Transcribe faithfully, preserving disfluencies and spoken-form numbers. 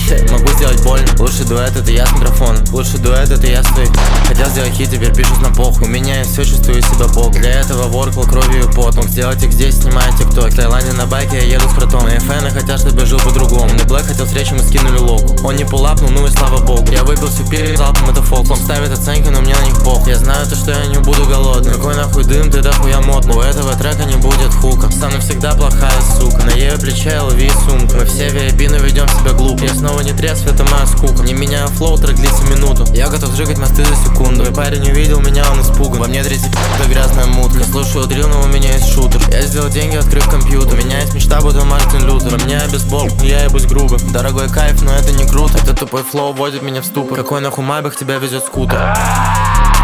Могу сделать больно. Лучший дуэт это я с микрофоном. Лучший дуэт это я с твоей. Хотел сделать хит, теперь пишут на похуй. У меня есть все, чувствую себя бог. Для этого воркал кровью и потом. Мог сделать их здесь, снимая тикток. В Таиланде на байке я еду с братом. Мои фэны хотят, чтобы я жил по-другому. Но Блэк хотел встречи, мы скинули логу. Он не пулапнул, ну и слава богу. Я выпил всю пиво, залпом это фолк. Он ставит оценки, но мне на них пох. Я знаю то, что я не буду голодным. Какой нахуй дым, ты дохуя модный. У этого трека не будет хука. Со мной всегда плохая сука. На ее плече эл ви сумка. Мы все ви ай пи, но ведем себя глупо. Я снова не трезв, это моя скука. Не меняю флоу, трек длится минуту. Я готов сжигать мосты за секунду. Мой парень увидел меня, он испуган. Во мне тридцать это грязная мутка. Я слушаю дрил, но у меня есть шутер. Я сделал деньги, открыв компьютер. У меня есть мечта, будто Мартин Лютер. У меня бейсбол, я ебусь грубо. Дорогой кайф, но это не круто. Это тупой флоу вводит меня в ступор. Какой нахуй мабах тебя везет скутер?